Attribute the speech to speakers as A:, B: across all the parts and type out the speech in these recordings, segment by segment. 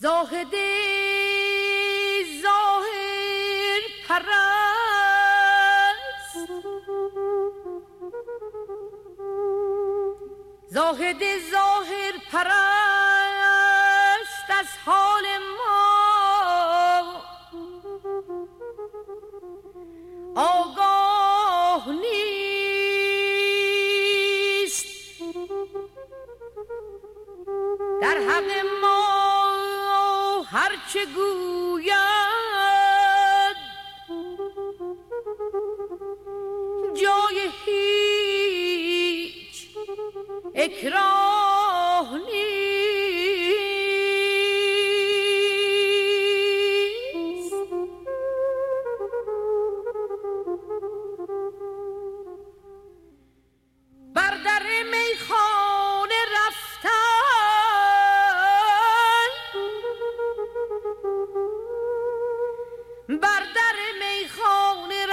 A: زاهد ظاهر پرست، زاهد ظاهر پرست از حال ما آگاه نیست، در حق ما هرچه گوید جای هیچ اکراه نیست. بر در میخانه رفتن، بر در میخانه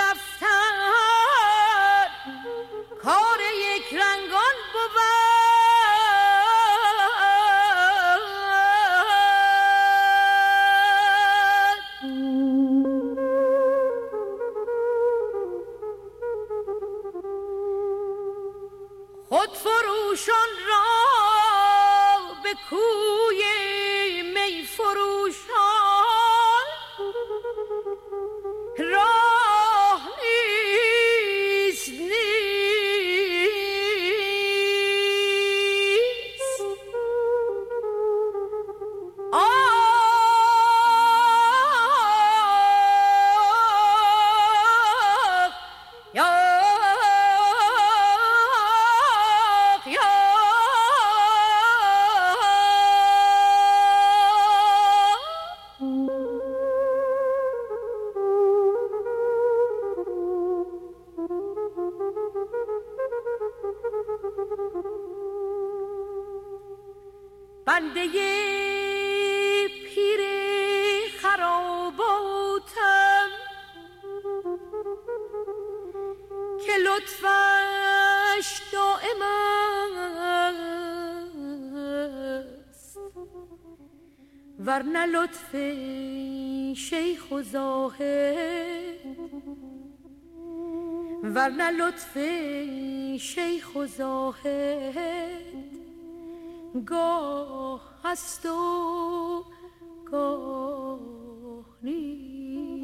A: رفتن کار یک رنگان بود. خود فروشان را به کوی می فروشان راه نیست، نیست. بنده پیر خراباتم که لطفش دائم است، ورنه لطف شیخ و زاهد، ورنه لطف شیخ و زاهد گاه هست و گاه نیست.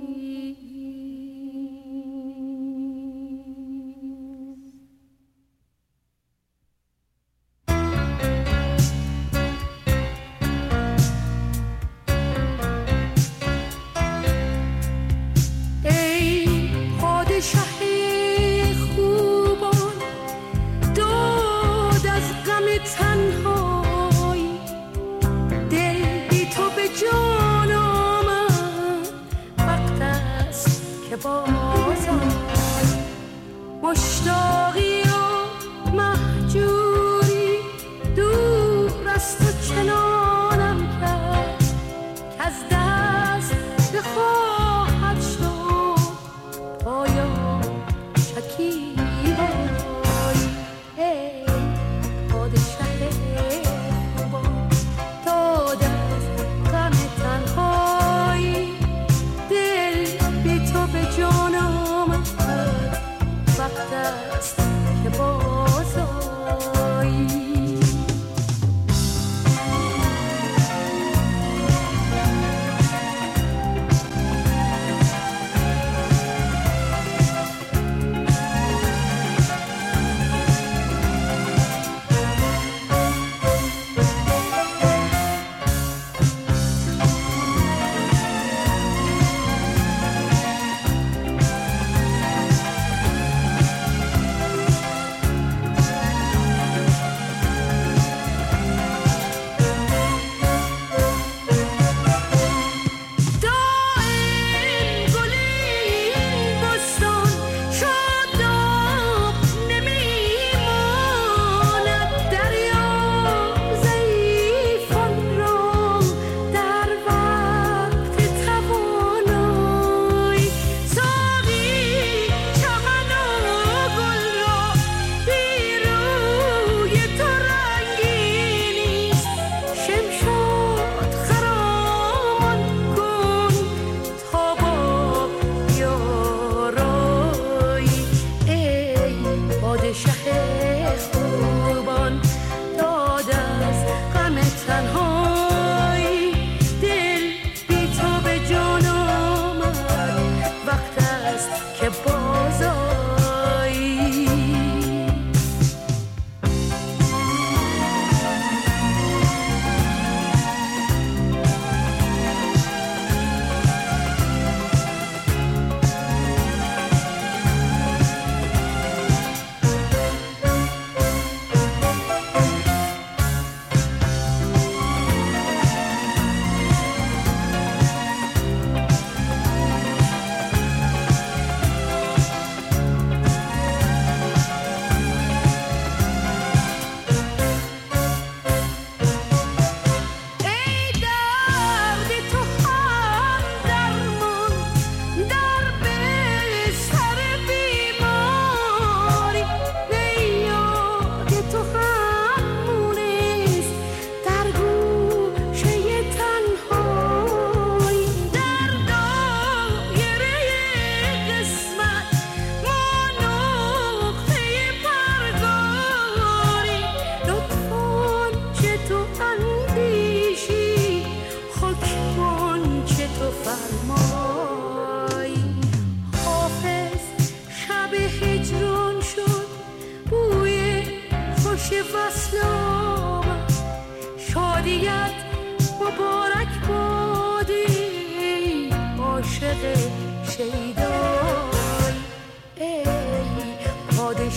A: ای پادشه خوبان داد از غم تنها، جان آمد وقت است که بازم مشتاقی و مهجوری دور از تو چنانم کرد که از دست بخواهد شد پایان شکیبایی. ای پادشه خوبان داد وقت است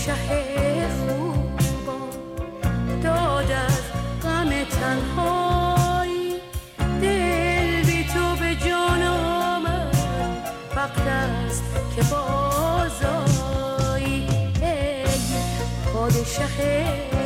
A: خوبا داد از غم تنهایی، دل بی تو به جان آمد، وقت است که بازایی. ای پادشه